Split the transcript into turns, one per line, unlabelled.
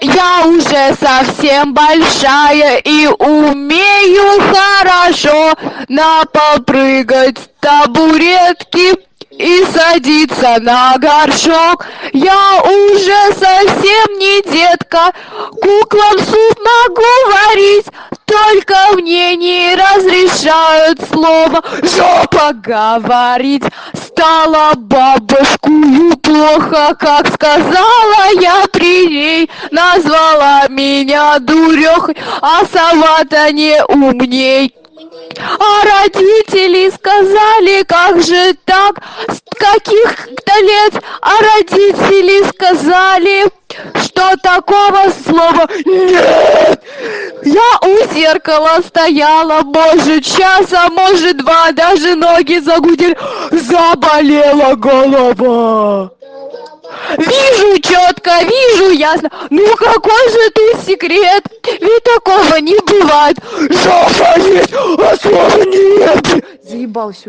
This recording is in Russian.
Я уже совсем большая и умею хорошо на пол прыгать с табуретки и садиться на горшок. Я уже совсем не детка, куклам суп могу варить, только мне не разрешают слово «жопа» говорить. Стала бабушкою плохо, как сказала я при ней, назвала меня дурехой, а сама-то не умней. А родители сказали, как же так, с каких-то лет, а родители сказали, что такого слова нет. Я у зеркала стояла, может, час, а может, два, даже ноги загудели, заболела голова. Вижу четко, вижу ясно. Ну какой же тут секрет? Ведь такого не бывает. Жопа есть, а слова нет. Заебал всё.